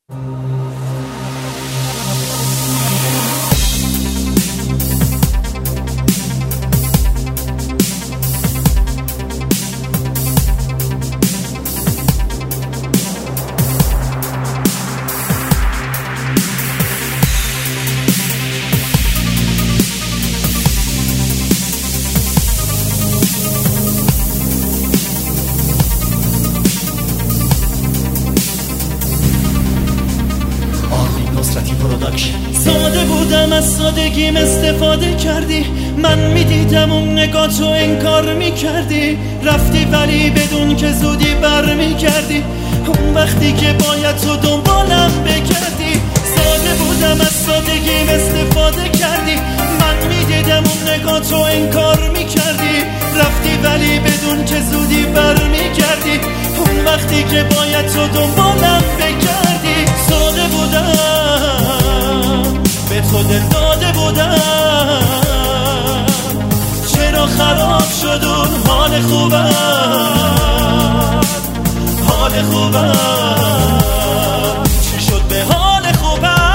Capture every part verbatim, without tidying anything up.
ساده بودم از سادگیم استفاده کردی، من میدیدم اون نگاهتو انکار میکردی، رفتی ولی بدون که زودی بر میکردی، اون وقتی که باید تو دنبالم بگردی. ساده بودم از سادگیم استفاده کردی، من میدیدم اون نگاهتو انکار میکردی، رفتی ولی بدون که زودی بر میکردی، اون وقتی که باید تو دنبالم بگردی. ساده بودم به تو دل داده بودم، چرا خراب شد اون حال خوبم؟ حال خوبم چی شد به حال خوبم؟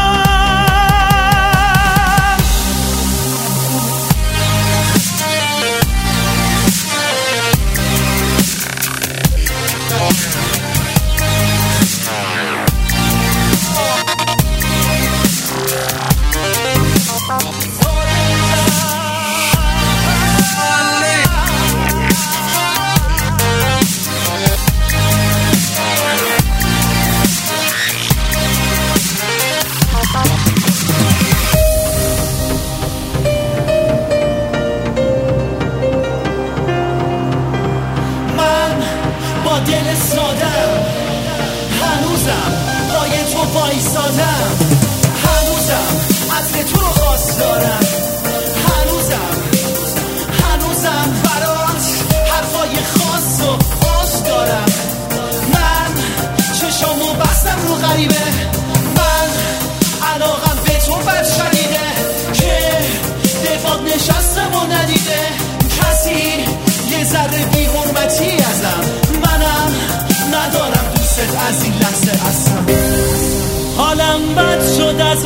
دل سادم هنوزم پای تو وایسادم، هنوزم عطر تو رو خواست دارم، هنوزم هنوزم برات حرفای خاص و خاص دارم. من چشامو بستم رو غریبه، من علاقم به تو بد شدیده که دفاع نشستم و ندیده کسی یه ذره بی حرمتی ازم، منم ندارم دوست از این لحظه اصلا. حالم بد شد از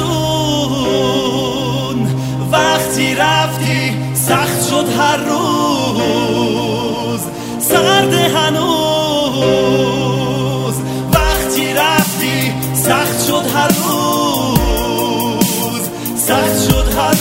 اون وقتی رفتی، سخت شد هر روز، سرد هنوز وقتی رفتی، سخت شد هر روز، سخت شد هر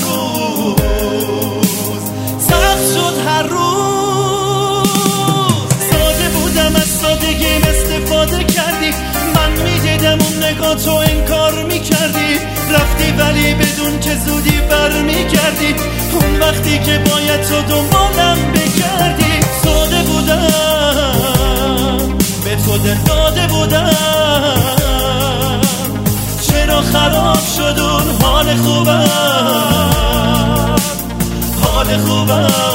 روز، سخت شد هر روز. ساده بودم از سادگیم استفاده کردی، من میدیدم اون نگاهتو انکار میکردی، رفتی ولی بدون که زودی بر میگردی، اون وقتی که باید تو دنبالم بگردی. ساده بودم به تو دل داده بودم، چرا خراب شد اون حال خوبم؟ حال خوبم